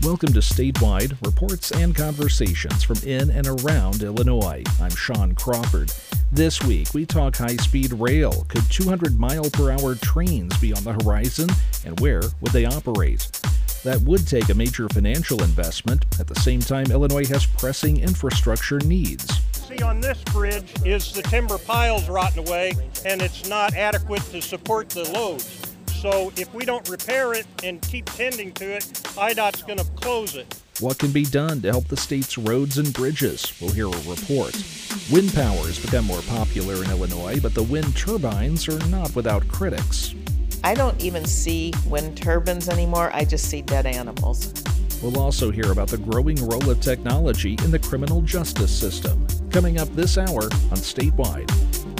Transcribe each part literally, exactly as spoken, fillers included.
Welcome to Statewide, reports and conversations from in and around Illinois. I'm Sean Crawford. This week, we talk high-speed rail. Could two hundred mile per hour trains be on the horizon, and where would they operate? That would take a major financial investment. At the same time, Illinois has pressing infrastructure needs. See, on this bridge is the timber piles rotting away, and it's not adequate to support the loads. So if we don't repair it and keep tending to it, I DOT's going to close it. What can be done to help the state's roads and bridges? We'll hear a report. Wind power has become more popular in Illinois, but the wind turbines are not without critics. I don't even see wind turbines anymore. I just see dead animals. We'll also hear about the growing role of technology in the criminal justice system. Coming up this hour on Statewide.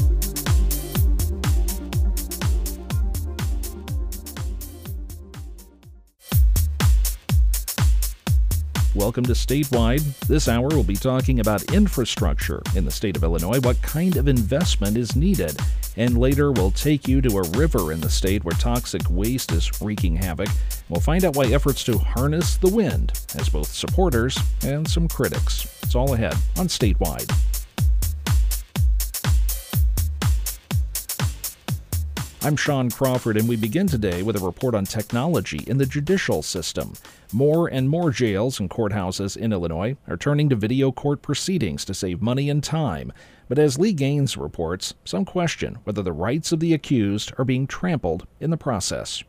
Welcome to Statewide. This hour we'll be talking about infrastructure in the state of Illinois, what kind of investment is needed. And later we'll take you to a river in the state where toxic waste is wreaking havoc. We'll find out why efforts to harness the wind has both supporters and some critics. It's all ahead on Statewide. I'm Sean Crawford, and we begin today with a report on technology in the judicial system. More and more jails and courthouses in Illinois are turning to video court proceedings to save money and time. But as Lee Gaines reports, some question whether the rights of the accused are being trampled in the process.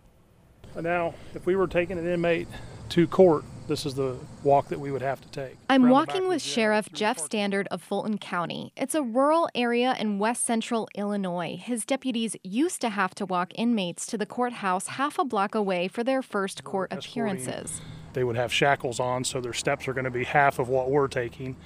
Now, if we were taking an inmate to court, this is the walk that we would have to take. I'm walking with Sheriff Jeff Standard of Fulton County. It's a rural area in west central Illinois. His deputies used to have to walk inmates to the courthouse half a block away for their first court appearances. They would have shackles on, so their steps are going to be half of what we're taking,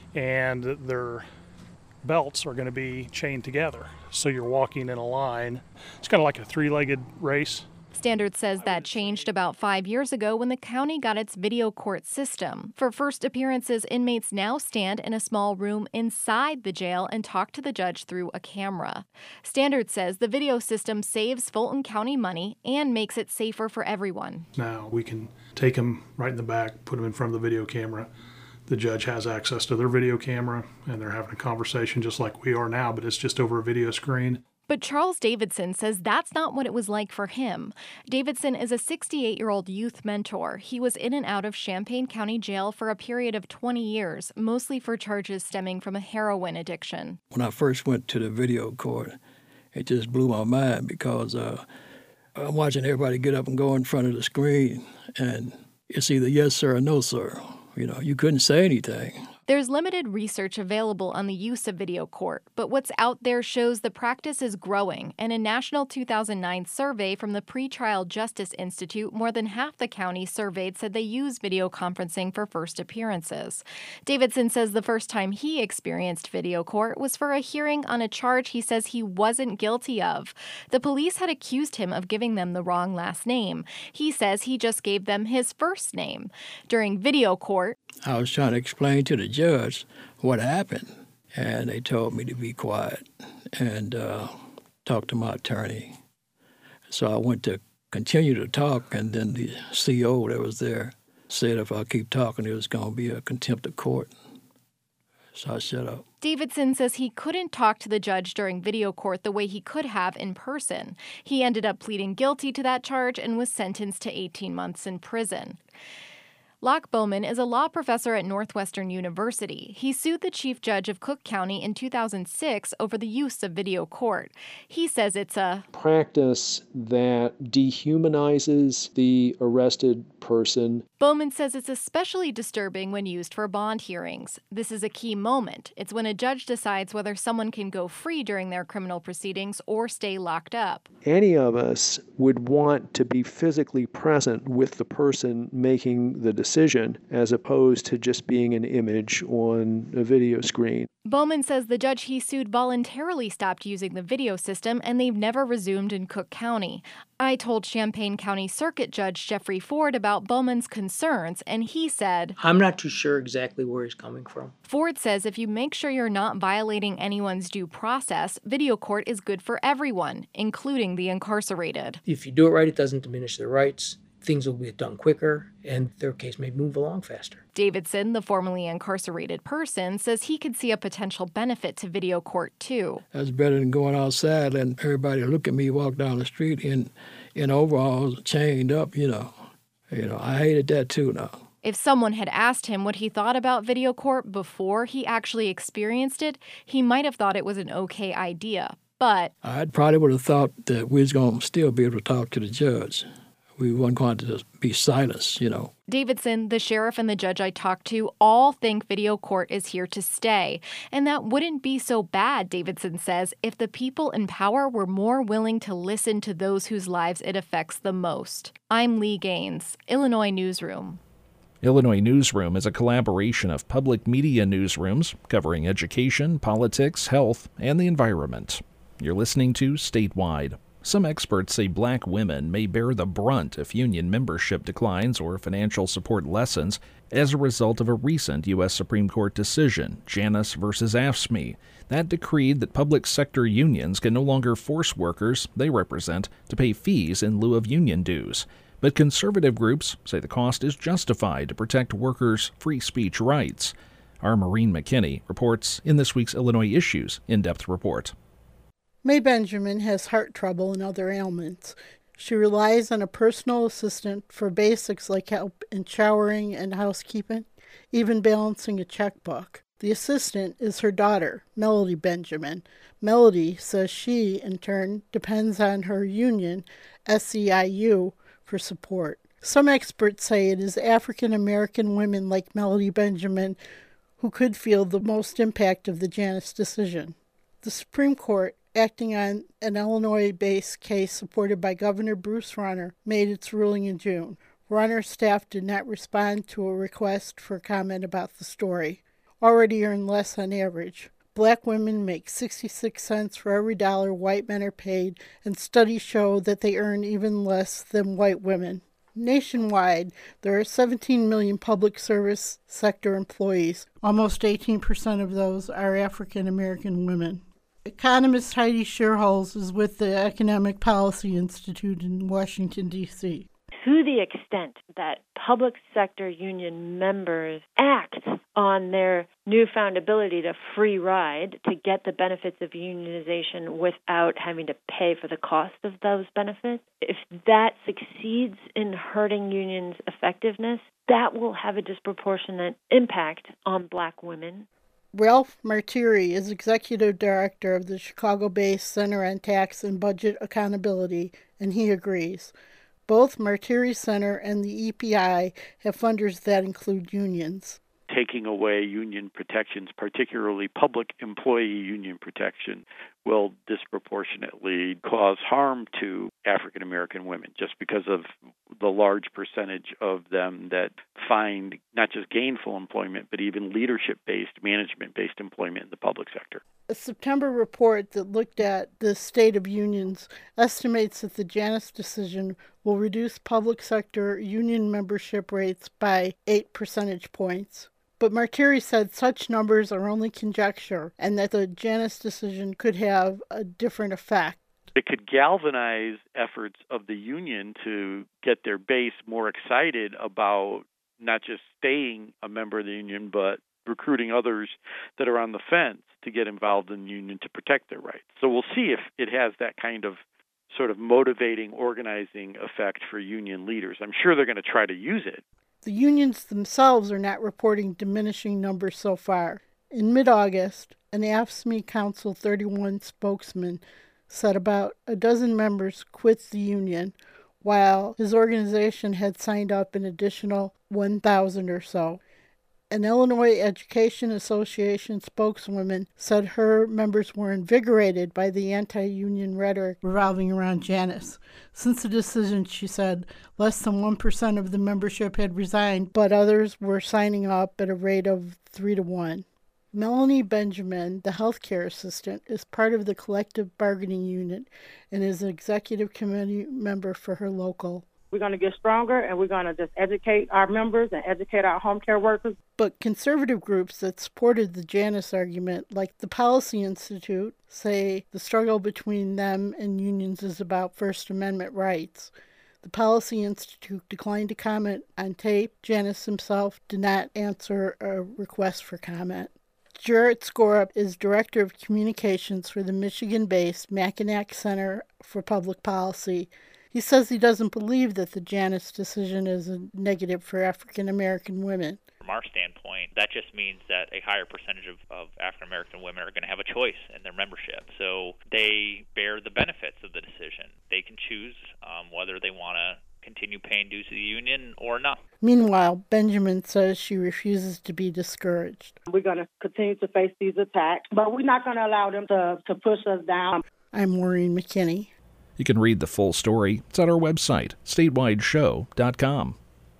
and their belts are going to be chained together. So you're walking in a line. It's kind of like a three-legged race. Standard says that changed about five years ago when the county got its video court system. For first appearances, inmates now stand in a small room inside the jail and talk to the judge through a camera. Standard says the video system saves Fulton County money and makes it safer for everyone. Now we can take them right in the back, put them in front of the video camera. The judge has access to their video camera, and they're having a conversation just like we are now, but it's just over a video screen. But Charles Davidson says that's not what it was like for him. Davidson is a sixty-eight-year-old youth mentor. He was in and out of Champaign County Jail for a period of twenty years, mostly for charges stemming from a heroin addiction. When I first went to the video court, it just blew my mind because uh, I'm watching everybody get up and go in front of the screen, and it's either yes, sir, or no, sir. You know, you couldn't say anything. There's limited research available on the use of video court, but what's out there shows the practice is growing. In a national two thousand nine survey from the Pretrial Justice Institute, more than half the counties surveyed said they use video conferencing for first appearances. Davidson says the first time he experienced video court was for a hearing on a charge he says he wasn't guilty of. The police had accused him of giving them the wrong last name. He says he just gave them his first name. During video court, I was trying to explain to the judge what happened, and they told me to be quiet and uh, talk to my attorney. So I went to continue to talk, and then the C O that was there said if I keep talking, it was going to be a contempt of court. So I shut up. Davidson says he couldn't talk to the judge during video court the way he could have in person. He ended up pleading guilty to that charge and was sentenced to eighteen months in prison. Locke Bowman is a law professor at Northwestern University. He sued the chief judge of Cook County in two thousand six over the use of video court. He says it's a practice that dehumanizes the arrested person. Bowman says it's especially disturbing when used for bond hearings. This is a key moment. It's when a judge decides whether someone can go free during their criminal proceedings or stay locked up. Any of us would want to be physically present with the person making the decision as opposed to just being an image on a video screen. Bowman says the judge he sued voluntarily stopped using the video system and they've never resumed in Cook County. I told Champaign County Circuit Judge Jeffrey Ford about Bowman's concerns, and he said, I'm not too sure exactly where he's coming from. Ford says if you make sure you're not violating anyone's due process, video court is good for everyone, including the incarcerated. If you do it right, it doesn't diminish their rights. things will be done quicker and their case may move along faster. Davidson, the formerly incarcerated person, says he could see a potential benefit to video court, too. That's better than going outside and everybody look at me walk down the street in, in overalls, chained up, you know. You know, I hated that, too, now. If someone had asked him what he thought about video court before he actually experienced it, he might have thought it was an okay idea. But I probably would have thought that we was going to still be able to talk to the judge. We weren't going to just be silenced, you know. Davidson, the sheriff, and the judge I talked to all think video court is here to stay. And that wouldn't be so bad, Davidson says, if the people in power were more willing to listen to those whose lives it affects the most. I'm Lee Gaines, Illinois Newsroom. Illinois Newsroom is a collaboration of public media newsrooms covering education, politics, health, and the environment. You're listening to Statewide. Some experts say black women may bear the brunt if union membership declines or financial support lessens as a result of a recent U S Supreme Court decision, Janus versus AFSCME, that decreed that public sector unions can no longer force workers they represent to pay fees in lieu of union dues. But conservative groups say the cost is justified to protect workers' free speech rights. Our Maureen McKinney reports in this week's Illinois Issues In-Depth Report. May Benjamin has heart trouble and other ailments. She relies on a personal assistant for basics like help in showering and housekeeping, even balancing a checkbook. The assistant is her daughter, Melody Benjamin. Melody says she, in turn, depends on her union, S E I U, for support. Some experts say it is African American women like Melody Benjamin who could feel the most impact of the Janus decision. The Supreme Court, acting on an Illinois-based case supported by Governor Bruce Rauner, made its ruling in June. Rauner's staff did not respond to a request for comment about the story. Already earn less on average. Black women make sixty-six cents for every dollar white men are paid, and studies show that they earn even less than white women. Nationwide, there are seventeen million public service sector employees. Almost eighteen percent of those are African American women. Economist Heidi Sherholz is with the Economic Policy Institute in Washington, D C To the extent that public sector union members act on their newfound ability to free ride to get the benefits of unionization without having to pay for the cost of those benefits, if that succeeds in hurting unions' effectiveness, that will have a disproportionate impact on black women. Ralph Martiri is executive director of the Chicago-based Center on Tax and Budget Accountability, and he agrees. Both Martiri Center and the E P I have funders that include unions. Taking away union protections, particularly public employee union protection, will disproportionately cause harm to African American women just because of the large percentage of them that find not just gainful employment, but even leadership-based, management-based employment in the public sector. A September report that looked at the state of unions estimates that the Janus decision will reduce public sector union membership rates by eight percentage points. But Martiri said such numbers are only conjecture and that the Janus decision could have a different effect. It could galvanize efforts of the union to get their base more excited about not just staying a member of the union, but recruiting others that are on the fence to get involved in the union to protect their rights. So we'll see if it has that kind of sort of motivating, organizing effect for union leaders. I'm sure they're going to try to use it. The unions themselves are not reporting diminishing numbers so far. In mid-August, an AFSCME Council thirty-one spokesman said about a dozen members quit the union, while his organization had signed up an additional one thousand or so. An Illinois Education Association spokeswoman said her members were invigorated by the anti-union rhetoric revolving around Janus. Since the decision, she said, less than one percent of the membership had resigned, but others were signing up at a rate of three to one. Melanie Benjamin, the healthcare assistant, is part of the collective bargaining unit and is an executive committee member for her local. We're going to get stronger, and we're going to just educate our members and educate our home care workers. But conservative groups that supported the Janus argument, like the Policy Institute, say the struggle between them and unions is about First Amendment rights. The Policy Institute declined to comment on tape. Janice himself did not answer a request for comment. Jarrett Skorup is Director of Communications for the Michigan-based Mackinac Center for Public Policy. He says he doesn't believe that the Janus decision is a negative for African American women. From our standpoint, that just means that a higher percentage of, of African American women are going to have a choice in their membership. So they bear the benefits of the decision. They can choose um, whether they want to continue paying dues to the union or not. Meanwhile, Benjamin says she refuses to be discouraged. We're going to continue to face these attacks, but we're not going to allow them to, to push us down. I'm Maureen McKinney. You can read the full story. It's at our website, statewide show dot com.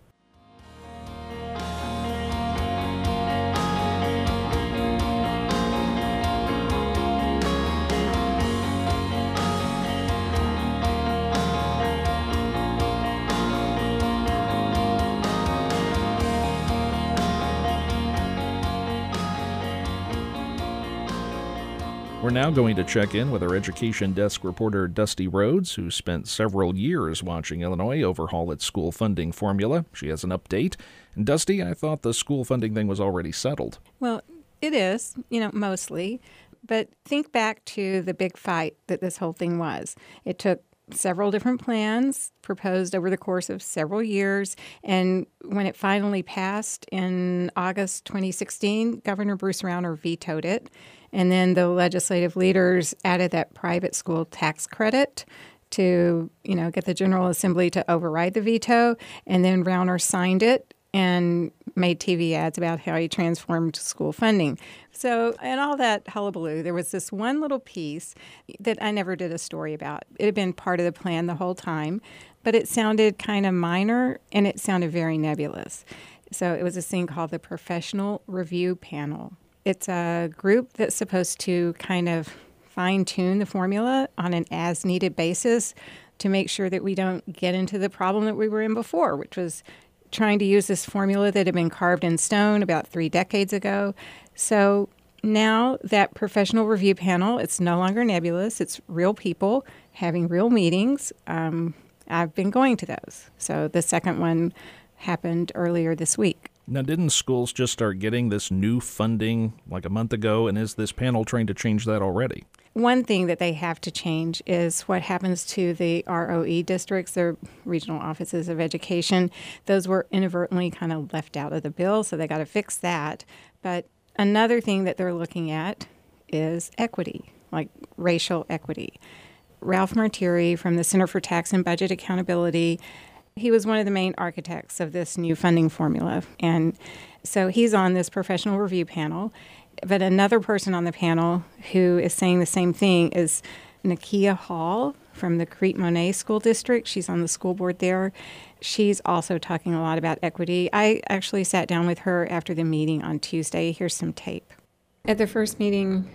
We're now going to check in with our Education Desk reporter Dusty Rhodes, who spent several years watching Illinois overhaul its school funding formula. She has an update. And Dusty, I thought the school funding thing was already settled. Well, it is, you know, mostly. But think back to the big fight that this whole thing was. It took several different plans proposed over the course of several years. And when it finally passed in August twenty sixteen, Governor Bruce Rauner vetoed it. And then the legislative leaders added that private school tax credit to, you know, get the General Assembly to override the veto. And then Rauner signed it and made T V ads about how he transformed school funding. So, and all that hullabaloo, there was this one little piece that I never did a story about. It had been part of the plan the whole time, but it sounded kind of minor and it sounded very nebulous. So it was this thing called the Professional Review Panel. It's a group that's supposed to kind of fine-tune the formula on an as-needed basis to make sure that we don't get into the problem that we were in before, which was trying to use this formula that had been carved in stone about three decades ago. So now that professional review panel, it's no longer nebulous. It's real people having real meetings. Um, I've been going to those. So the second one happened earlier this week. Now, didn't schools just start getting this new funding like a month ago, and is this panel trying to change that already? One thing that they have to change is what happens to the R O E districts, their regional offices of education. Those were inadvertently kind of left out of the bill, so they got to fix that. But another thing that they're looking at is equity, like racial equity. Ralph Martiri from the Center for Tax and Budget Accountability, he was one of the main architects of this new funding formula. And so he's on this professional review panel. But another person on the panel who is saying the same thing is Nakia Hall from the Crete Monet School District. She's on the school board there. She's also talking a lot about equity. I actually sat down with her after the meeting on Tuesday. Here's some tape. At the first meeting,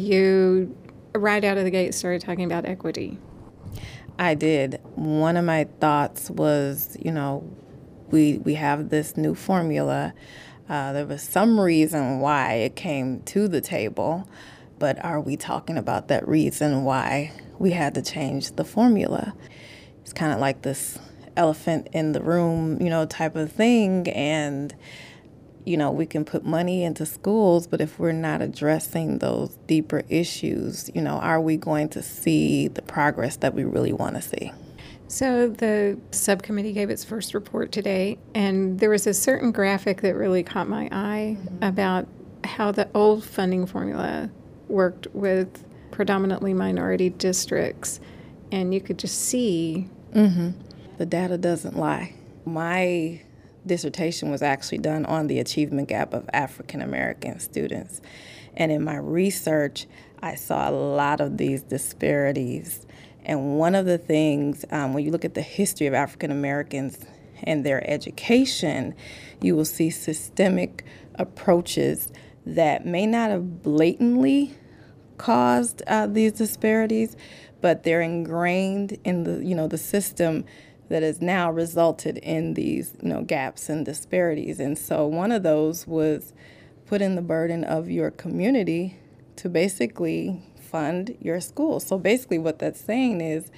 you right out of the gate started talking about equity. I did. One of my thoughts was, you know, we we have this new formula. Uh, there was some reason why it came to the table, but are we talking about that reason why we had to change the formula? It's kind of like this elephant in the room, you know, type of thing. And, you know, we can put money into schools, but if we're not addressing those deeper issues, you know, are we going to see the progress that we really want to see? So the subcommittee gave its first report today, and there was a certain graphic that really caught my eye mm-hmm. about how the old funding formula worked with predominantly minority districts, and you could just see. Mm-hmm. The data doesn't lie. My dissertation was actually done on the achievement gap of African American students, and in my research, I saw a lot of these disparities. And one of the things, um, when you look at the history of African Americans and their education, you will see systemic approaches that may not have blatantly caused uh, these disparities, but they're ingrained in the, you know, the system that has now resulted in these, you know, gaps and disparities. And so one of those was put in the burden of your community to basically fund your school. So basically what that's saying is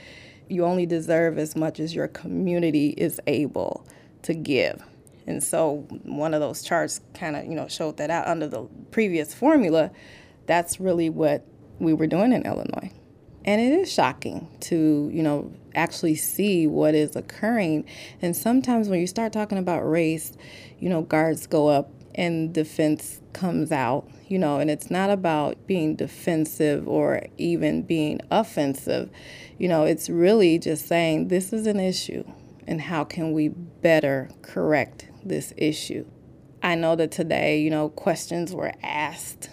you only deserve as much as your community is able to give. And so one of those charts kind of, you know, showed that out under the previous formula. That's really what we were doing in Illinois. And it is shocking to, you know, actually see what is occurring. And sometimes when you start talking about race, you know, guards go up and defense comes out, you know, and it's not about being defensive or even being offensive. You know, it's really just saying this is an issue and how can we better correct this issue. I know that today, you know, questions were asked.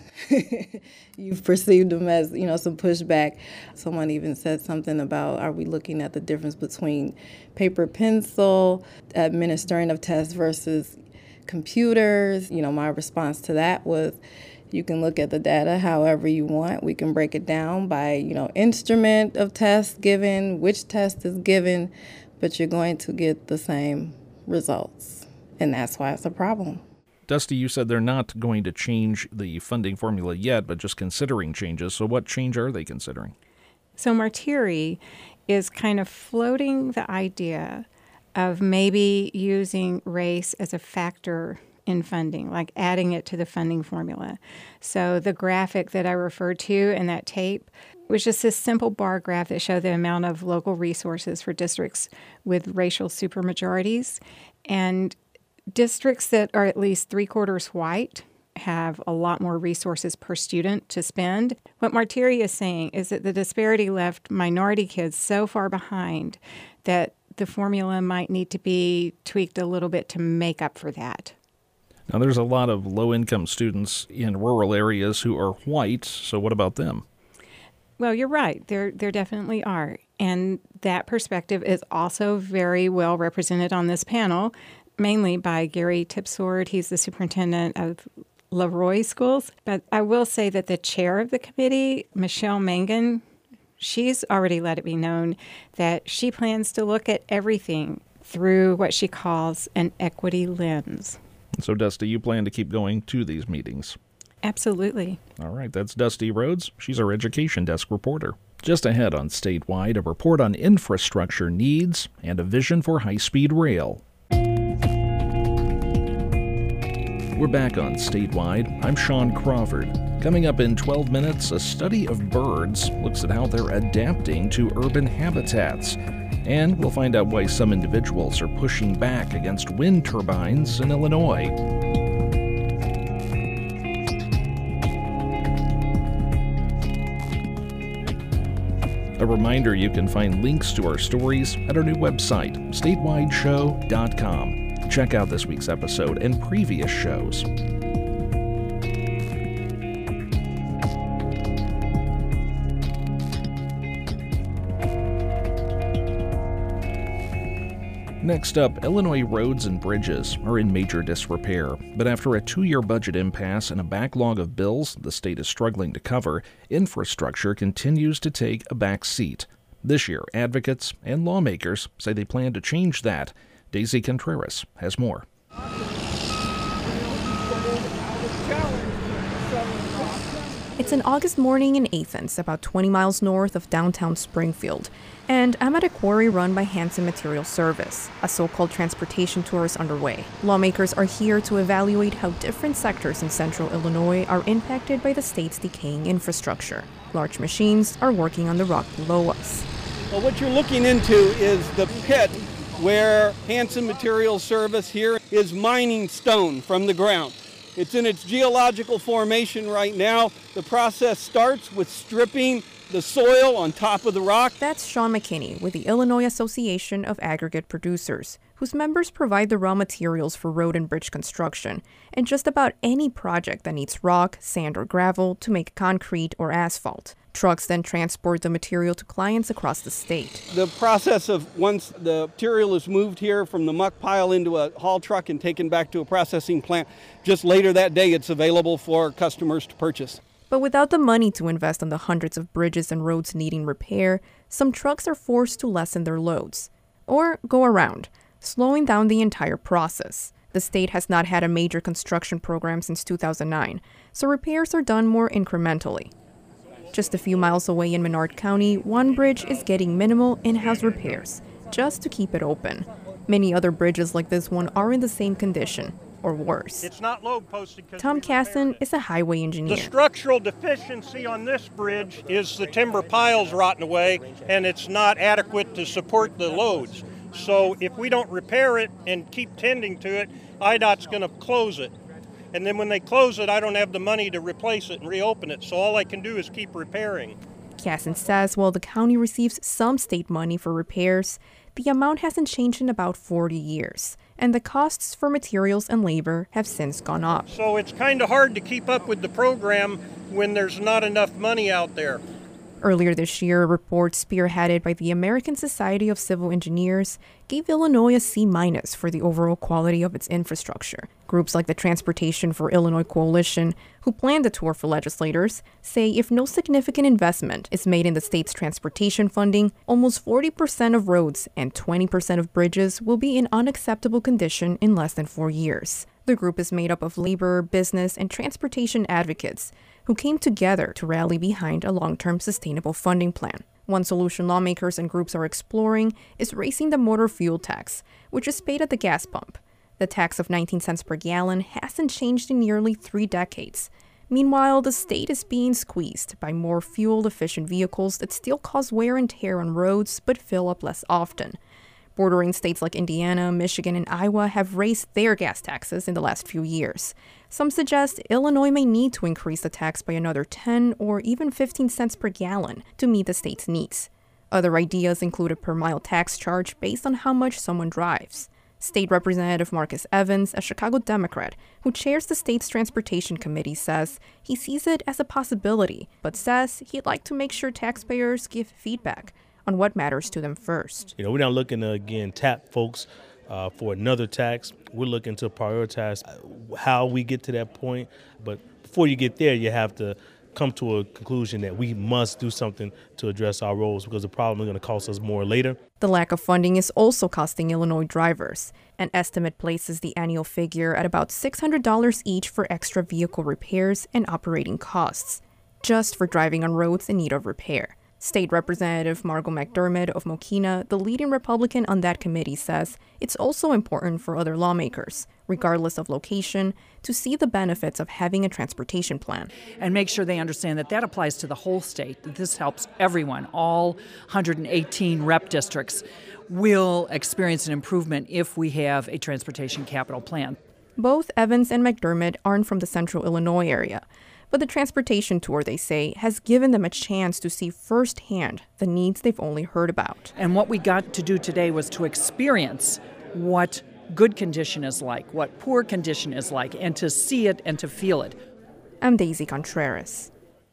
You've perceived them as, you know, some pushback. Someone even said something about, are we looking at the difference between paper pencil, administering of tests versus computers? You know, my response to that was, you can look at the data however you want. We can break it down by, you know, instrument of test given, which test is given, but you're going to get the same results. And that's why it's a problem. Dusty, you said they're not going to change the funding formula yet, but just considering changes. So what change are they considering? So Martiri is kind of floating the idea of maybe using race as a factor in funding, like adding it to the funding formula. So the graphic that I referred to in that tape was just this simple bar graph that showed the amount of local resources for districts with racial supermajorities. And districts that are at least three-quarters white have a lot more resources per student to spend. What Martiri is saying is that the disparity left minority kids so far behind that the formula might need to be tweaked a little bit to make up for that. Now, there's a lot of low-income students in rural areas who are white, so what about them? Well, you're right. There, there definitely are. And that perspective is also very well represented on this panel, mainly by Gary Tipsword. He's the superintendent of Leroy Schools. But I will say that the chair of the committee, Michelle Mangan, she's already let it be known that she plans to look at everything through what she calls an equity lens. So, Dusty, you plan to keep going to these meetings? Absolutely. All right, that's Dusty Rhodes. She's our Education Desk reporter. Just ahead on Statewide, a report on infrastructure needs and a vision for high-speed rail. We're back on Statewide. I'm Sean Crawford. Coming up in twelve minutes, a study of birds looks at how they're adapting to urban habitats. And we'll find out why some individuals are pushing back against wind turbines in Illinois. A reminder, you can find links to our stories at our new website, statewide show dot com. Check out this week's episode and previous shows. Next up, Illinois roads and bridges are in major disrepair, but after a two-year budget impasse and a backlog of bills the state is struggling to cover, infrastructure continues to take a back seat. This year, advocates and lawmakers say they plan to change that. Daisy Contreras has more. It's an August morning in Athens, about twenty miles north of downtown Springfield, and I'm at a quarry run by Hanson Material Service. A so-called transportation tour is underway. Lawmakers are here to evaluate how different sectors in central Illinois are impacted by the state's decaying infrastructure. Large machines are working on the rock below us. Well, what you're looking into is the pit where Hanson Material Service here is mining stone from the ground. It's in its geological formation right now. The process starts with stripping the soil on top of the rock. That's Sean McKinney with the Illinois Association of Aggregate Producers, whose members provide the raw materials for road and bridge construction, and just about any project that needs rock, sand, or gravel to make concrete or asphalt. Trucks then transport the material to clients across the state. The process of once the material is moved here from the muck pile into a haul truck and taken back to a processing plant, just later that day it's available for customers to purchase. But without the money to invest in the hundreds of bridges and roads needing repair, some trucks are forced to lessen their loads or go around, slowing down the entire process. The state has not had a major construction program since two thousand nine, so repairs are done more incrementally. Just a few miles away in Menard County, one bridge is getting minimal in-house repairs, just to keep it open. Many other bridges like this one are in the same condition, or worse. It's not load posted. Tom Casson is a highway engineer. The structural deficiency on this bridge is the timber piles rotting away, and it's not adequate to support the loads. So if we don't repair it and keep tending to it, I DOT's going to close it. And then when they close it, I don't have the money to replace it and reopen it. So all I can do is keep repairing. Casson says while the county receives some state money for repairs, the amount hasn't changed in about forty years, and the costs for materials and labor have since gone up. So it's kind of hard to keep up with the program when there's not enough money out there. Earlier this year, a report spearheaded by the American Society of Civil Engineers gave Illinois a C minus for the overall quality of its infrastructure. Groups like the Transportation for Illinois Coalition, who planned the tour for legislators, say if no significant investment is made in the state's transportation funding, almost forty percent of roads and twenty percent of bridges will be in unacceptable condition in less than four years. The group is made up of labor, business, and transportation advocates who came together to rally behind a long-term sustainable funding plan. One solution lawmakers and groups are exploring is raising the motor fuel tax, which is paid at the gas pump. The tax of nineteen cents per gallon hasn't changed in nearly three decades. Meanwhile, the state is being squeezed by more fuel-efficient vehicles that still cause wear and tear on roads but fill up less often. Bordering states like Indiana, Michigan, and Iowa have raised their gas taxes in the last few years. Some suggest Illinois may need to increase the tax by another ten or even fifteen cents per gallon to meet the state's needs. Other ideas include a per-mile tax charge based on how much someone drives. State Representative Marcus Evans, a Chicago Democrat who chairs the state's transportation committee, says he sees it as a possibility, but says he'd like to make sure taxpayers give feedback on what matters to them first. You know, we're not looking to, again, tap folks uh, for another tax. We're looking to prioritize how we get to that point. But before you get there, you have to come to a conclusion that we must do something to address our roads because the problem is going to cost us more later. The lack of funding is also costing Illinois drivers. An estimate places the annual figure at about six hundred dollars each for extra vehicle repairs and operating costs, just for driving on roads in need of repair. State Representative Margo McDermott of Mokena, the leading Republican on that committee, says it's also important for other lawmakers, regardless of location, to see the benefits of having a transportation plan. And make sure they understand that that applies to the whole state, that this helps everyone. All one hundred eighteen rep districts will experience an improvement if we have a transportation capital plan. Both Evans and McDermott aren't from the central Illinois area. But the transportation tour, they say, has given them a chance to see firsthand the needs they've only heard about. And what we got to do today was to experience what good condition is like, what poor condition is like, and to see it and to feel it. I'm Daisy Contreras.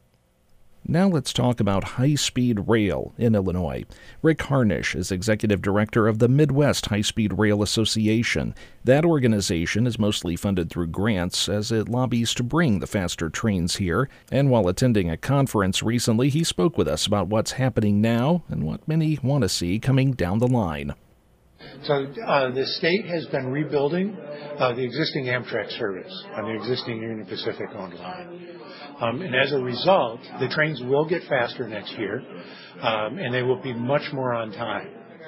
Now let's talk about high-speed rail in Illinois. Rick Harnish is executive director of the Midwest High-Speed Rail Association. That organization is mostly funded through grants as it lobbies to bring the faster trains here. And while attending a conference recently, he spoke with us about what's happening now and what many want to see coming down the line. So uh, the state has been rebuilding uh, the existing Amtrak service on the existing Union Pacific-owned line. Um, and as a result, the trains will get faster next year, um, and they will be much more on time.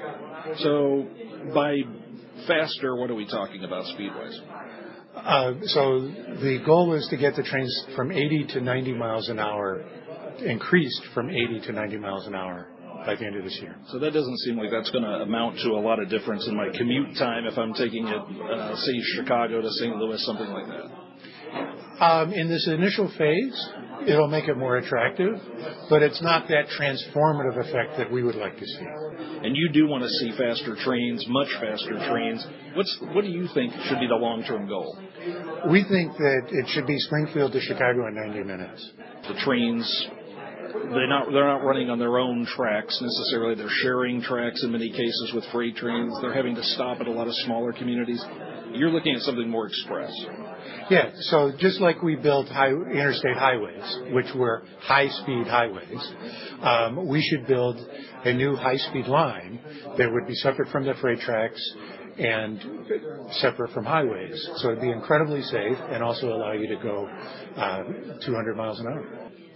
So by faster, what are we talking about speed-wise? Uh, so the goal is to get the trains from eighty to ninety miles an hour, increased from eighty to ninety miles an hour by the end of this year. So that doesn't seem like that's going to amount to a lot of difference in my commute time if I'm taking it, uh, say, Chicago to Saint Louis, something like that. Um, in this initial phase, it'll make it more attractive, but it's not that transformative effect that we would like to see. And you do want to see faster trains, much faster trains. What's what do you think should be the long-term goal? We think that it should be Springfield to Chicago in ninety minutes. The trains, they're not they're not running on their own tracks necessarily. They're sharing tracks in many cases with freight trains. They're having to stop at a lot of smaller communities. You're looking at something more express. Yeah, so just like we built high, interstate highways, which were high-speed highways, um, we should build a new high-speed line that would be separate from the freight tracks and separate from highways. So it'd be incredibly safe and also allow you to go uh, two hundred miles an hour.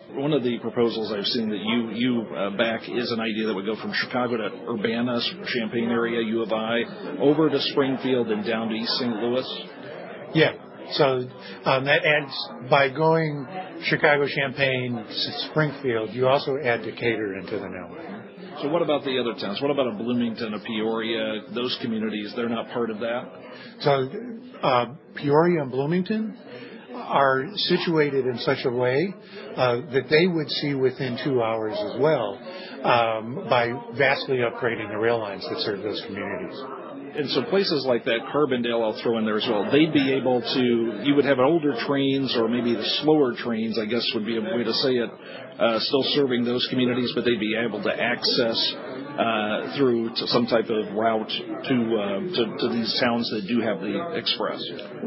One of the proposals I've seen that you you uh, back is an idea that would go from Chicago to Urbana, Champaign area, U of I, over to Springfield and down to East Saint Louis. Yeah. So um, that adds, by going Chicago, Champaign, Springfield, you also add Decatur into the network. So what about the other towns? What about a Bloomington, a Peoria, those communities? They're not part of that? So uh, Peoria and Bloomington are situated in such a way uh, that they would see within two hours as well um, by vastly upgrading the rail lines that serve those communities. And so places like that, Carbondale I'll throw in there as well, they'd be able to, you would have older trains or maybe the slower trains, I guess would be a way to say it, uh, still serving those communities, but they'd be able to access uh, through to some type of route to, uh, to to these towns that do have the express.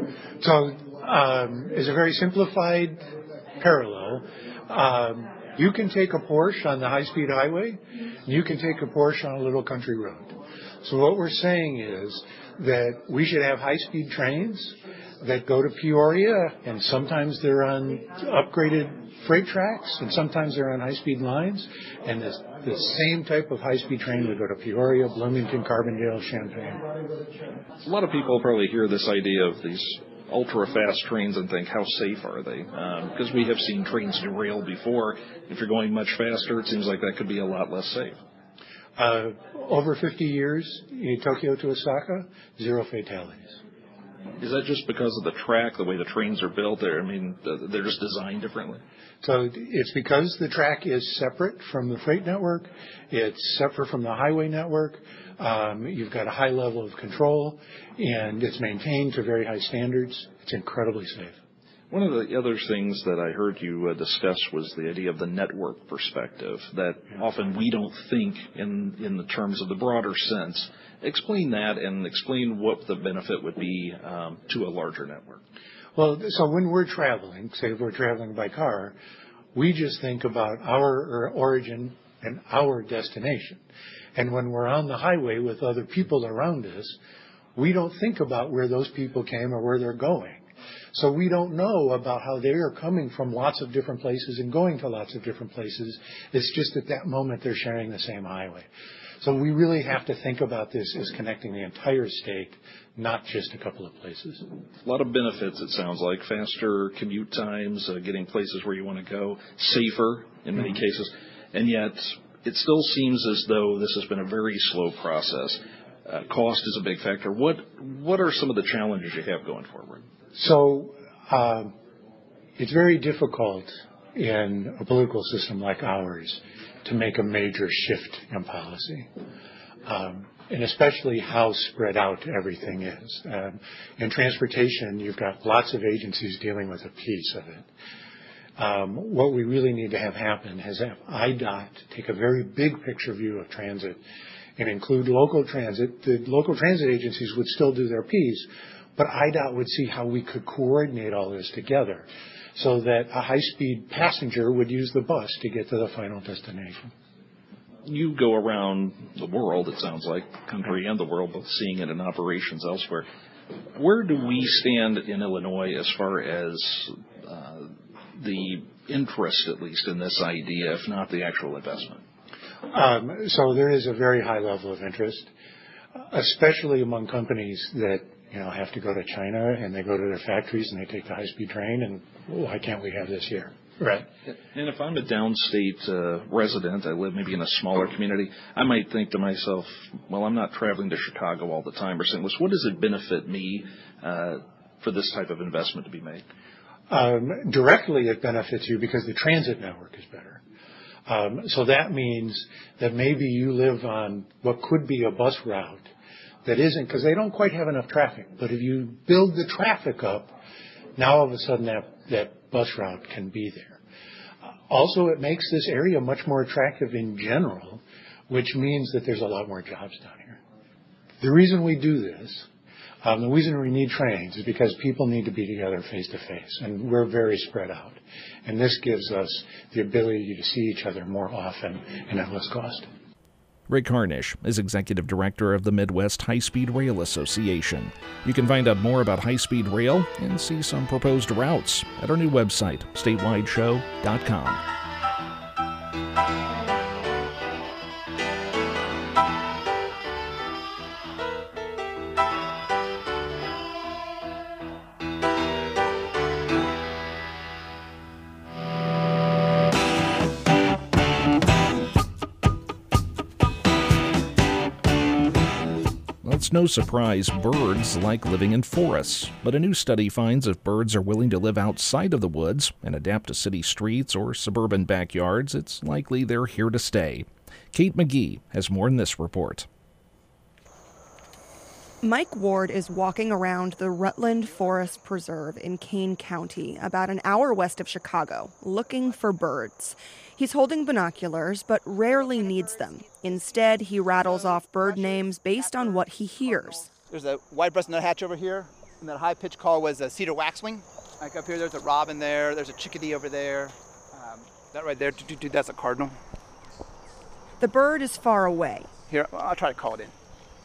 So um, as a very simplified parallel, um, you can take a Porsche on the high-speed highway, and you can take a Porsche on a little country road. So what we're saying is that we should have high-speed trains that go to Peoria, and sometimes they're on upgraded freight tracks, and sometimes they're on high-speed lines, and this, the same type of high-speed train would go to Peoria, Bloomington, Carbondale, Champaign. A lot of people probably hear this idea of these ultra-fast trains and think, how safe are they? Because um, we have seen trains derail before. If you're going much faster, it seems like that could be a lot less safe. Uh, over fifty years, in Tokyo to Osaka, zero fatalities. Is that just because of the track, the way the trains are built there? I mean, they're just designed differently? So it's because the track is separate from the freight network. It's separate from the highway network. Um, you've got a high level of control, and it's maintained to very high standards. It's incredibly safe. One of the other things that I heard you uh, discuss was the idea of the network perspective, that often we don't think in, in the terms of the broader sense. Explain that and explain what the benefit would be um, to a larger network. Well, so when we're traveling, say if we're traveling by car, we just think about our origin and our destination. And when we're on the highway with other people around us, we don't think about where those people came or where they're going. So we don't know about how they are coming from lots of different places and going to lots of different places. It's just at that moment they're sharing the same highway. So we really have to think about this as connecting the entire state, not just a couple of places. A lot of benefits, it sounds like. Faster commute times, uh, getting places where you want to go, safer in many mm-hmm. cases. And yet it still seems as though this has been a very slow process. Uh, cost is a big factor. What what are some of the challenges you have going forward? So uh, it's very difficult in a political system like ours to make a major shift in policy, um, and especially how spread out everything is. Um, in transportation, you've got lots of agencies dealing with a piece of it. Um, what we really need to have happen is have I D O T take a very big picture view of transit and include local transit. The local transit agencies would still do their piece, but I D O T would see how we could coordinate all this together so that a high-speed passenger would use the bus to get to the final destination. You go around the world, it sounds like, country and the world, both seeing it in operations elsewhere. Where do we stand in Illinois as far as uh, the interest, at least, in this idea, if not the actual investment? Um, so there is a very high level of interest, especially among companies that you know, have to go to China and they go to their factories and they take the high-speed train, and why can't we have this here? Right. And if I'm a downstate uh, resident, I live maybe in a smaller community, I might think to myself, well, I'm not traveling to Chicago all the time or Saint Louis. What does it benefit me uh, for this type of investment to be made? Um, directly, it benefits you because the transit network is better. Um, so that means that maybe you live on what could be a bus route that isn't, because they don't quite have enough traffic. But if you build the traffic up, now all of a sudden that, that bus route can be there. Uh, also, it makes this area much more attractive in general, which means that there's a lot more jobs down here. The reason we do this, um, the reason we need trains is because people need to be together face to face, and we're very spread out. And this gives us the ability to see each other more often and at less cost. Rick Harnish is Executive Director of the Midwest High-Speed Rail Association. You can find out more about high-speed rail and see some proposed routes at our new website, statewide show dot com. It's no surprise birds like living in forests, but a new study finds if birds are willing to live outside of the woods and adapt to city streets or suburban backyards, it's likely they're here to stay. Kate McGee has more in this report. Mike Ward is walking around the Rutland Forest Preserve in Kane County, about an hour west of Chicago, looking for birds. He's holding binoculars, but rarely needs them. Instead, he rattles off bird names based on what he hears. There's a white-breasted nuthatch over here, and that high-pitched call was a cedar waxwing. Like up here, there's a robin there, there's a chickadee over there. Um, that right there, that's a cardinal. The bird is far away. Here, I'll try to call it in.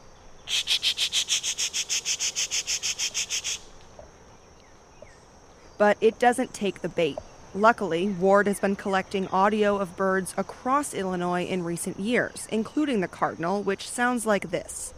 But it doesn't take the bait. Luckily, Ward has been collecting audio of birds across Illinois in recent years, including the cardinal, which sounds like this.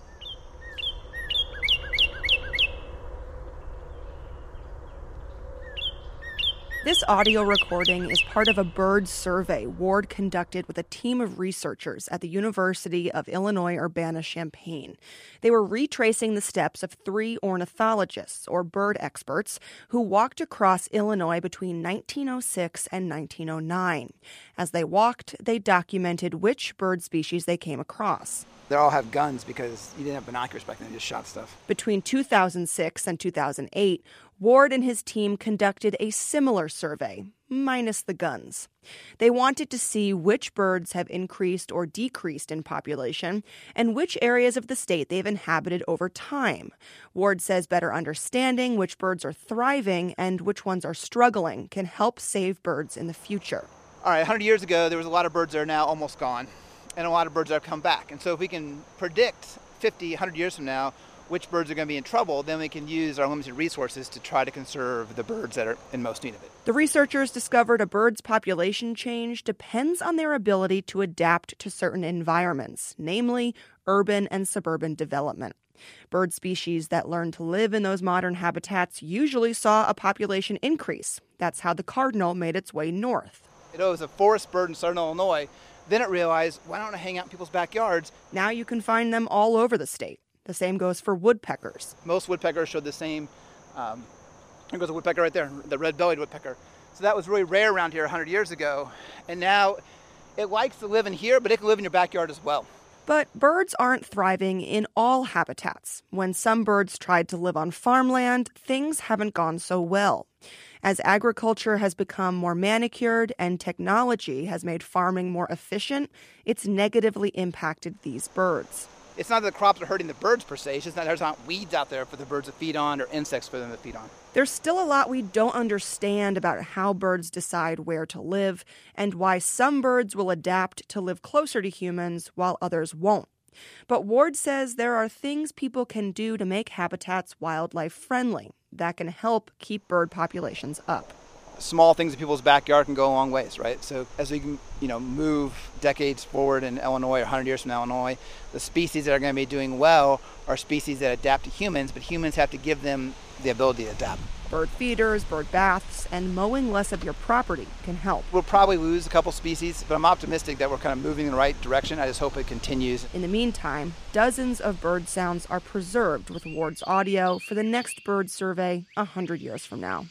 This audio recording is part of a bird survey Ward conducted with a team of researchers at the University of Illinois Urbana-Champaign. They were retracing the steps of three ornithologists, or bird experts, who walked across Illinois between nineteen oh six and nineteen oh nine. As they walked, they documented which bird species they came across. They all have guns because you didn't have binoculars back then, you just shot stuff. Between two thousand six and two thousand eight, Ward and his team conducted a similar survey, minus the guns. They wanted to see which birds have increased or decreased in population and which areas of the state they've inhabited over time. Ward says better understanding which birds are thriving and which ones are struggling can help save birds in the future. All right, one hundred years ago, there was a lot of birds that are now almost gone, and a lot of birds that have come back. And so if we can predict fifty, one hundred years from now, which birds are going to be in trouble, then we can use our limited resources to try to conserve the birds that are in most need of it. The researchers discovered a bird's population change depends on their ability to adapt to certain environments, namely urban and suburban development. Bird species that learn to live in those modern habitats usually saw a population increase. That's how the cardinal made its way north. It was a forest bird in southern Illinois. Then it realized, why don't I hang out in people's backyards? Now you can find them all over the state. The same goes for woodpeckers. Most woodpeckers showed the same. Um, there goes a woodpecker right there, the red-bellied woodpecker. So that was really rare around here one hundred years ago. And now it likes to live in here, but it can live in your backyard as well. But birds aren't thriving in all habitats. When some birds tried to live on farmland, things haven't gone so well. As agriculture has become more manicured and technology has made farming more efficient, it's negatively impacted these birds. It's not that the crops are hurting the birds per se, it's just that there's not weeds out there for the birds to feed on or insects for them to feed on. There's still a lot we don't understand about how birds decide where to live and why some birds will adapt to live closer to humans while others won't. But Ward says there are things people can do to make habitats wildlife friendly that can help keep bird populations up. Small things in people's backyard can go a long ways, right? So as we can, you know, move decades forward in Illinois or one hundred years from Illinois, the species that are going to be doing well are species that adapt to humans, but humans have to give them the ability to adapt. Bird feeders, bird baths, and mowing less of your property can help. We'll probably lose a couple species, but I'm optimistic that we're kind of moving in the right direction. I just hope it continues. In the meantime, dozens of bird sounds are preserved with Ward's audio for the next bird survey one hundred years from now.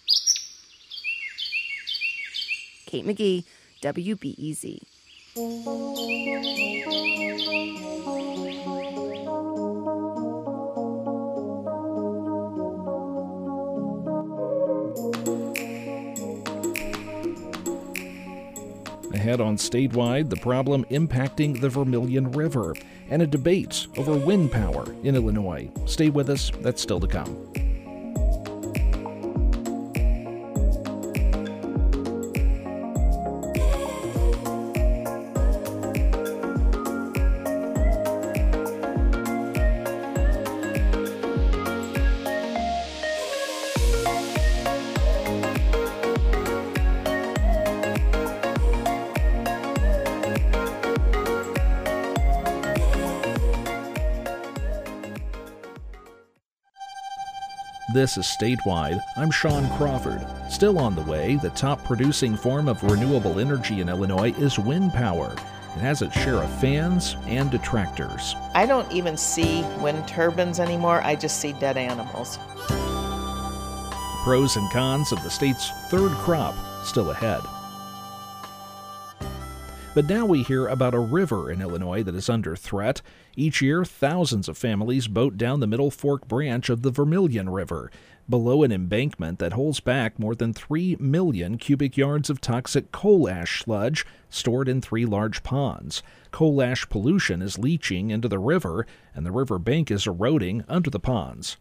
Kate McGee, W B E Z. Ahead on Statewide, the problem impacting the Vermilion River and a debate over wind power in Illinois. Stay with us, that's still to come. This is Statewide. I'm Sean Crawford. Still on the way, the top producing form of renewable energy in Illinois is wind power. It has its share of fans and detractors. I don't even see wind turbines anymore. I just see dead animals. Pros and cons of the state's third crop still ahead. But now we hear about a river in Illinois that is under threat. Each year, thousands of families boat down the Middle Fork branch of the Vermilion River, below an embankment that holds back more than three million cubic yards of toxic coal ash sludge stored in three large ponds. Coal ash pollution is leaching into the river, and the river bank is eroding under the ponds.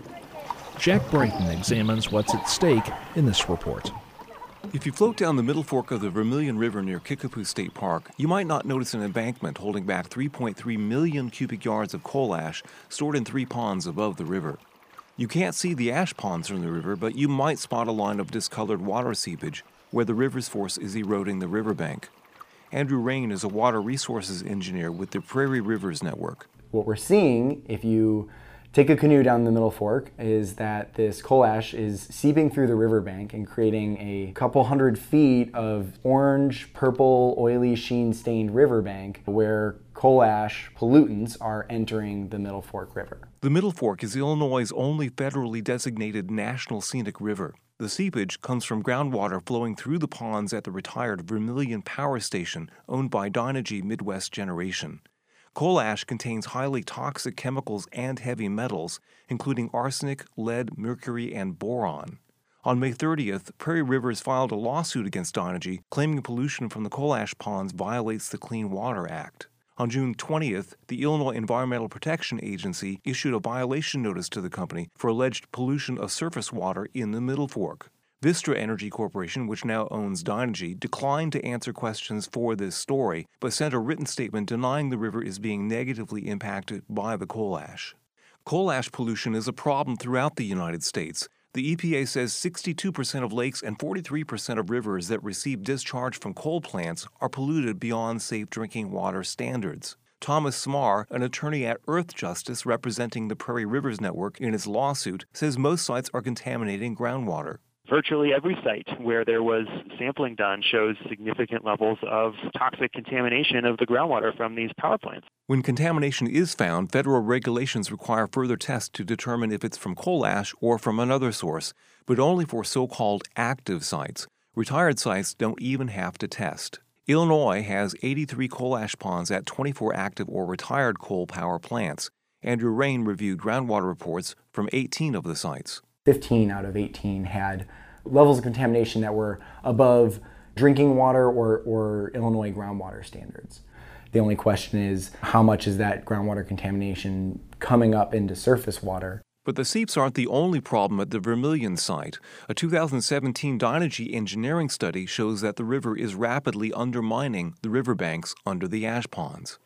Jack Brighton examines what's at stake in this report. If you float down the Middle Fork of the Vermilion River near Kickapoo State Park, you might not notice an embankment holding back three point three million cubic yards of coal ash stored in three ponds above the river. You can't see the ash ponds from the river, but you might spot a line of discolored water seepage where the river's force is eroding the riverbank. Andrew Rain is a water resources engineer with the Prairie Rivers Network. What we're seeing, if you take a canoe down the Middle Fork, is that this coal ash is seeping through the riverbank and creating a couple hundred feet of orange, purple, oily, sheen-stained riverbank where coal ash pollutants are entering the Middle Fork River. The Middle Fork is Illinois' only federally designated national scenic river. The seepage comes from groundwater flowing through the ponds at the retired Vermilion Power Station owned by Dynegy Midwest Generation. Coal ash contains highly toxic chemicals and heavy metals, including arsenic, lead, mercury, and boron. On May thirtieth, Prairie Rivers filed a lawsuit against Dynegy, claiming pollution from the coal ash ponds violates the Clean Water Act. On June twentieth, the Illinois Environmental Protection Agency issued a violation notice to the company for alleged pollution of surface water in the Middle Fork. Vistra Energy Corporation, which now owns Dynegy, declined to answer questions for this story, but sent a written statement denying the river is being negatively impacted by the coal ash. Coal ash pollution is a problem throughout the United States. The E P A says sixty-two percent of lakes and forty-three percent of rivers that receive discharge from coal plants are polluted beyond safe drinking water standards. Thomas Smar, an attorney at Earth Justice representing the Prairie Rivers Network in his lawsuit, says most sites are contaminating groundwater. Virtually every site where there was sampling done shows significant levels of toxic contamination of the groundwater from these power plants. When contamination is found, federal regulations require further tests to determine if it's from coal ash or from another source, but only for so-called active sites. Retired sites don't even have to test. Illinois has eighty-three coal ash ponds at twenty-four active or retired coal power plants. Andrew Rain reviewed groundwater reports from eighteen of the sites. fifteen out of eighteen had levels of contamination that were above drinking water or, or Illinois groundwater standards. The only question is, how much is that groundwater contamination coming up into surface water? But the seeps aren't the only problem at the Vermilion site. A two thousand seventeen Dynegy engineering study shows that the river is rapidly undermining the riverbanks under the ash ponds.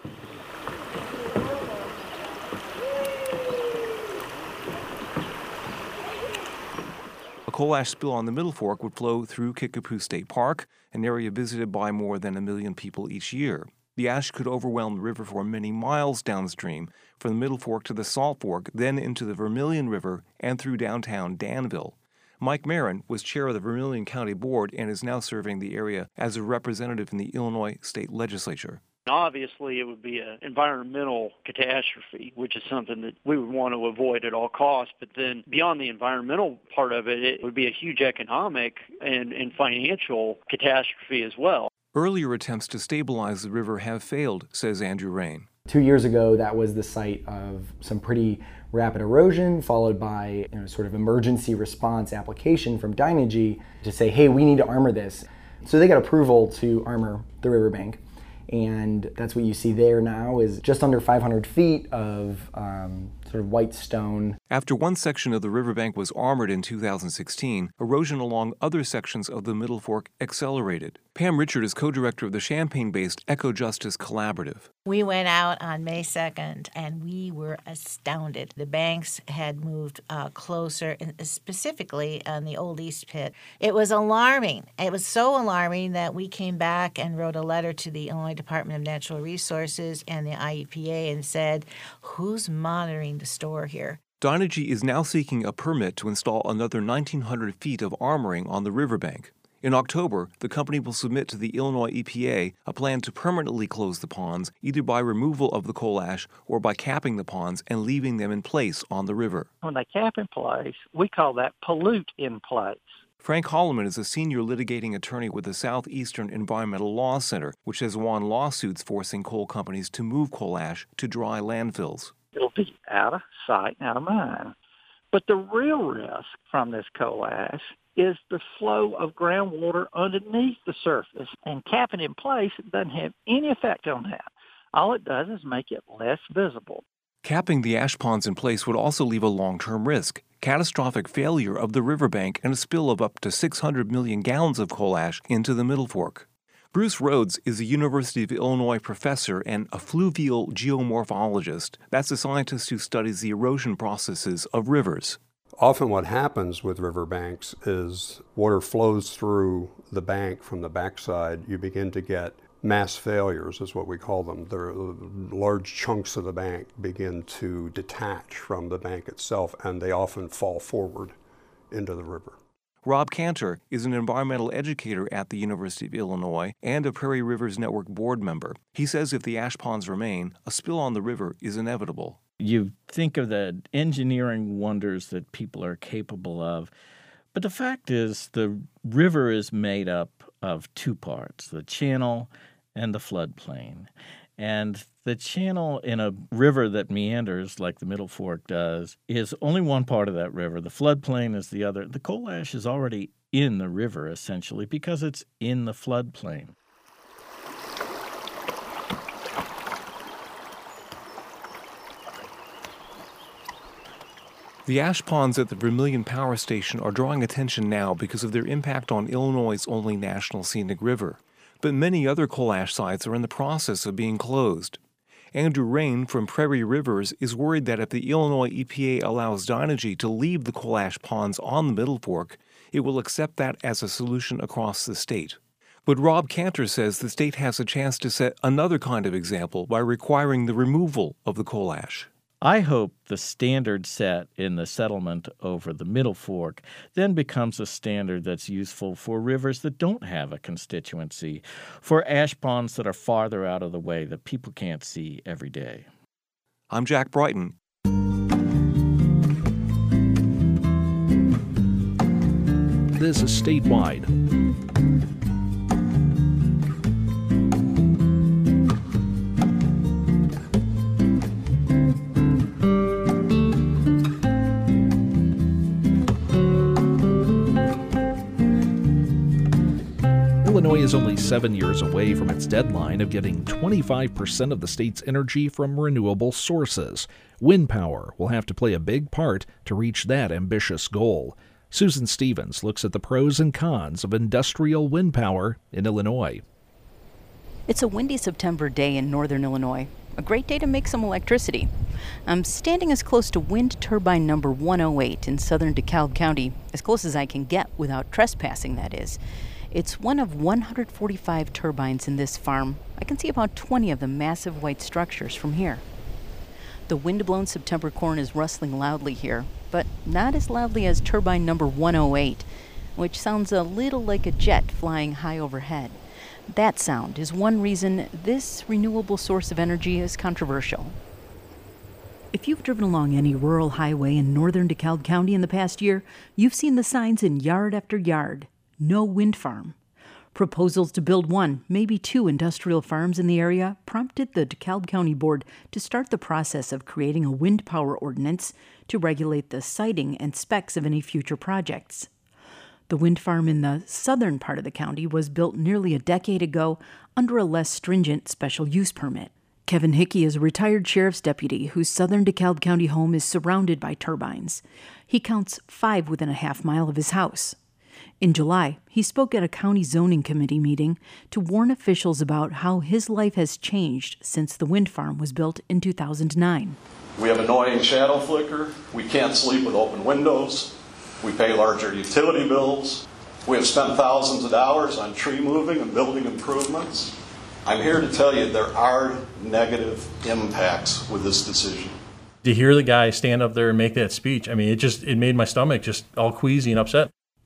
A coal ash spill on the Middle Fork would flow through Kickapoo State Park, an area visited by more than a million people each year. The ash could overwhelm the river for many miles downstream, from the Middle Fork to the Salt Fork, then into the Vermilion River and through downtown Danville. Mike Marin was chair of the Vermilion County Board and is now serving the area as a representative in the Illinois State Legislature. Obviously, it would be an environmental catastrophe, which is something that we would want to avoid at all costs. But then beyond the environmental part of it, it would be a huge economic and, and financial catastrophe as well. Earlier attempts to stabilize the river have failed, says Andrew Rain. Two years ago, that was the site of some pretty rapid erosion, followed by you know, sort of emergency response application from Dynegy to say, hey, we need to armor this. So they got approval to armor the riverbank. And that's what you see there now is just under five hundred feet of um, sort of white stone. After one section of the riverbank was armored in two thousand sixteen, erosion along other sections of the Middle Fork accelerated. Pam Richard is co-director of the Champaign-based Eco Justice Collaborative. We went out on May second, and we were astounded. The banks had moved uh, closer, specifically on the Old East Pit. It was alarming. It was so alarming that we came back and wrote a letter to the Illinois Department of Natural Resources and the I E P A and said, who's monitoring the store here? Dynegy is now seeking a permit to install another nineteen hundred feet of armoring on the riverbank. In October, the company will submit to the Illinois E P A a plan to permanently close the ponds, either by removal of the coal ash or by capping the ponds and leaving them in place on the river. When they cap in place, we call that pollute in place. Frank Holloman is a senior litigating attorney with the Southeastern Environmental Law Center, which has won lawsuits forcing coal companies to move coal ash to dry landfills. It'll be out of sight, out of mind. But the real risk from this coal ash is the flow of groundwater underneath the surface, and capping in place doesn't have any effect on that. All it does is make it less visible. Capping the ash ponds in place would also leave a long-term risk, catastrophic failure of the riverbank and a spill of up to six hundred million gallons of coal ash into the Middle Fork. Bruce Rhodes is a University of Illinois professor and a fluvial geomorphologist. That's a scientist who studies the erosion processes of rivers. Often what happens with riverbanks is water flows through the bank from the backside. You begin to get mass failures, is what we call them. There, large chunks of the bank begin to detach from the bank itself, and they often fall forward into the river. Rob Cantor is an environmental educator at the University of Illinois and a Prairie Rivers Network board member. He says if the ash ponds remain, a spill on the river is inevitable. You think of the engineering wonders that people are capable of, but the fact is the river is made up of two parts, the channel and the floodplain. And the channel in a river that meanders like the Middle Fork does is only one part of that river. The floodplain is the other. The coal ash is already in the river, essentially, because it's in the floodplain. The ash ponds at the Vermilion Power Station are drawing attention now because of their impact on Illinois' only national scenic river. But many other coal ash sites are in the process of being closed. Andrew Rain from Prairie Rivers is worried that if the Illinois E P A allows Dynegy to leave the coal ash ponds on the Middle Fork, it will accept that as a solution across the state. But Rob Cantor says the state has a chance to set another kind of example by requiring the removal of the coal ash. I hope the standard set in the settlement over the Middle Fork then becomes a standard that's useful for rivers that don't have a constituency, for ash ponds that are farther out of the way that people can't see every day. I'm Jack Brighton. This is Statewide. Illinois is only seven years away from its deadline of getting twenty-five percent of the state's energy from renewable sources. Wind power will have to play a big part to reach that ambitious goal. Susan Stevens looks at the pros and cons of industrial wind power in Illinois. It's a windy September day in northern Illinois. A great day to make some electricity. I'm standing as close to wind turbine number one oh eight in southern DeKalb County, as close as I can get without trespassing, that is. It's one of one hundred forty-five turbines in this farm. I can see about twenty of the massive white structures from here. The wind-blown September corn is rustling loudly here, but not as loudly as turbine number one oh eight, which sounds a little like a jet flying high overhead. That sound is one reason this renewable source of energy is controversial. If you've driven along any rural highway in northern DeKalb County in the past year, you've seen the signs in yard after yard. No wind farm. Proposals to build one, maybe two industrial farms in the area prompted the DeKalb County Board to start the process of creating a wind power ordinance to regulate the siting and specs of any future projects. The wind farm in the southern part of the county was built nearly a decade ago under a less stringent special use permit. Kevin Hickey is a retired sheriff's deputy whose southern DeKalb County home is surrounded by turbines. He counts five within a half mile of his house. In July, he spoke at a county zoning committee meeting to warn officials about how his life has changed since the wind farm was built in two thousand nine. We have annoying shadow flicker. We can't sleep with open windows. We pay larger utility bills. We have spent thousands of dollars on tree moving and building improvements. I'm here to tell you there are negative impacts with this decision. To hear the guy stand up there and make that speech, I mean, it just it made my stomach just all queasy and upset.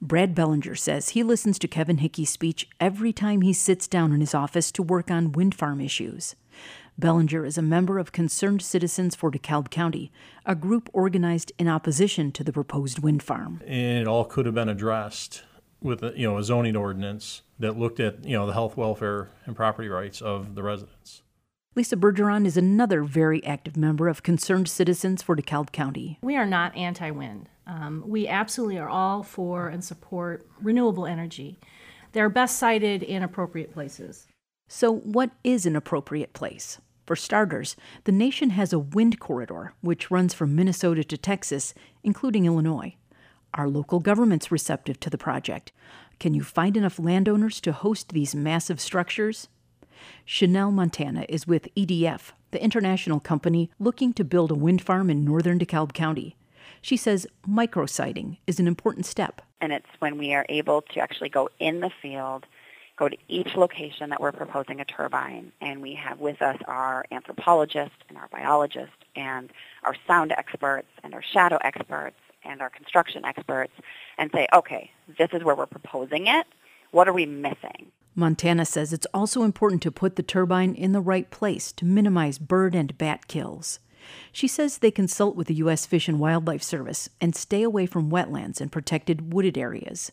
Brad Bellinger says he listens to Kevin Hickey's speech every time he sits down in his office to work on wind farm issues. Bellinger is a member of Concerned Citizens for DeKalb County, a group organized in opposition to the proposed wind farm. And it all could have been addressed with a, you know, a zoning ordinance that looked at, you know, the health, welfare, and property rights of the residents. Lisa Bergeron is another very active member of Concerned Citizens for DeKalb County. We are not anti-wind. Um, we absolutely are all for and support renewable energy. They're best sited in appropriate places. So what is an appropriate place? For starters, the nation has a wind corridor, which runs from Minnesota to Texas, including Illinois. Are local governments receptive to the project? Can you find enough landowners to host these massive structures? Chanel Montana is with E D F, the international company looking to build a wind farm in northern DeKalb County. She says micrositing is an important step. And it's when we are able to actually go in the field, go to each location that we're proposing a turbine, and we have with us our anthropologists and our biologists and our sound experts and our shadow experts and our construction experts, and say, okay, this is where we're proposing it. What are we missing? Montana says it's also important to put the turbine in the right place to minimize bird and bat kills. She says they consult with the U S Fish and Wildlife Service and stay away from wetlands and protected wooded areas.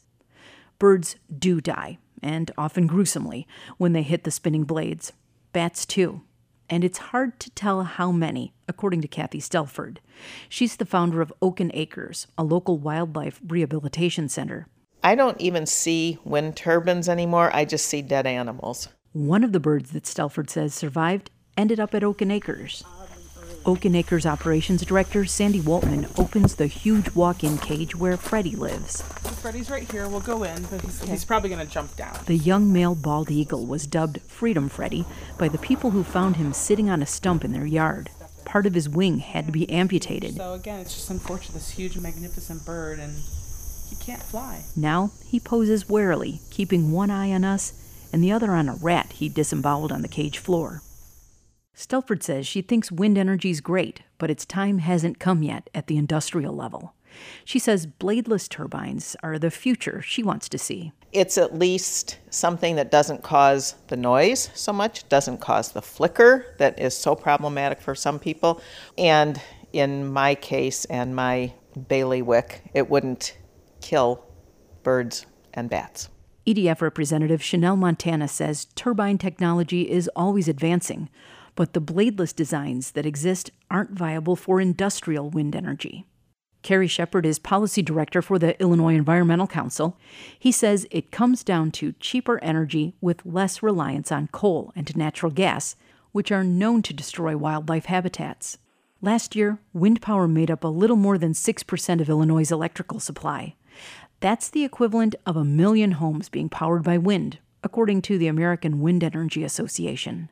Birds do die, and often gruesomely, when they hit the spinning blades. Bats too. And it's hard to tell how many, according to Kathy Stelford. She's the founder of Oaken Acres, a local wildlife rehabilitation center. I don't even see wind turbines anymore. I just see dead animals. One of the birds that Stelford says survived ended up at Oaken Acres. Oaken Acres Operations Director Sandy Waltman opens the huge walk-in cage where Freddie lives. So Freddie's right here. We'll go in, but he's, he's probably going to jump down. The young male bald eagle was dubbed Freedom Freddie by the people who found him sitting on a stump in their yard. Part of his wing had to be amputated. So again, it's just unfortunate, this huge, magnificent bird, and he can't fly. Now he poses warily, keeping one eye on us and the other on a rat he disemboweled on the cage floor. Stelford says she thinks wind energy's great, but its time hasn't come yet at the industrial level. She says bladeless turbines are the future she wants to see. It's at least something that doesn't cause the noise so much, doesn't cause the flicker that is so problematic for some people. And in my case and my bailiwick, it wouldn't kill birds and bats. E D F Representative Chanel Montana says turbine technology is always advancing, but the bladeless designs that exist aren't viable for industrial wind energy. Kerry Shepard is policy director for the Illinois Environmental Council. He says it comes down to cheaper energy with less reliance on coal and natural gas, which are known to destroy wildlife habitats. Last year, wind power made up a little more than six percent of Illinois' electrical supply. That's the equivalent of a million homes being powered by wind, according to the American Wind Energy Association.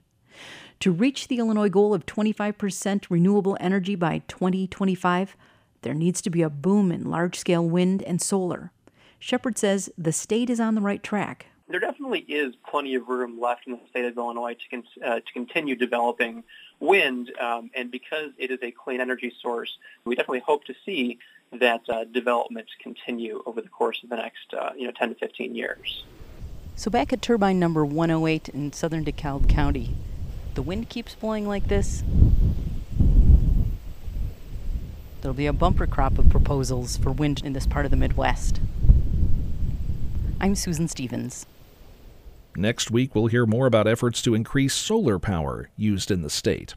To reach the Illinois goal of twenty-five percent renewable energy by twenty twenty-five, there needs to be a boom in large-scale wind and solar. Shepard says the state is on the right track. There definitely is plenty of room left in the state of Illinois to, con- uh, to continue developing wind, um, and because it is a clean energy source, we definitely hope to see that uh, development continue over the course of the next uh, you know, ten to fifteen years. So back at turbine number one oh eight in southern DeKalb County, the wind keeps blowing like this, there'll be a bumper crop of proposals for wind in this part of the Midwest. I'm Susan Stevens. Next week, we'll hear more about efforts to increase solar power used in the state.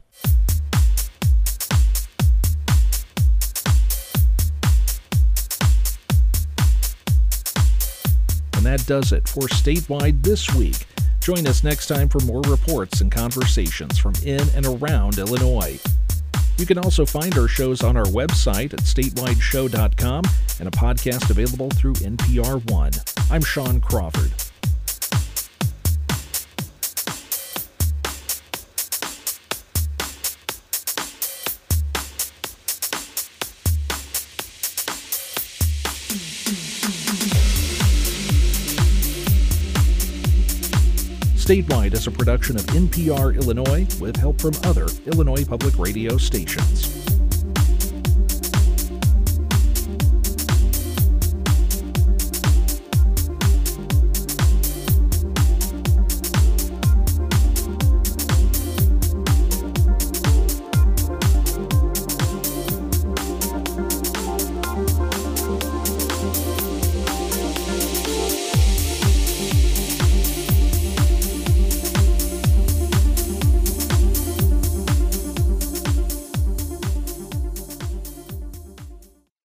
And that does it for Statewide this week. Join us next time for more reports and conversations from in and around Illinois. You can also find our shows on our website at statewide show dot com and a podcast available through N P R One. I'm Sean Crawford. Statewide is a production of N P R Illinois with help from other Illinois public radio stations.